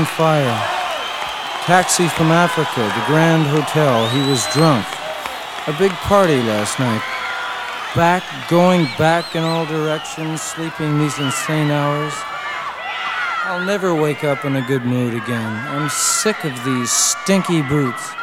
on fire. Taxi from Africa, the Grand Hotel. He was drunk. A big party last night. Going back in all directions, sleeping these insane hours. I'll never wake up in a good mood again. I'm sick of these stinky boots.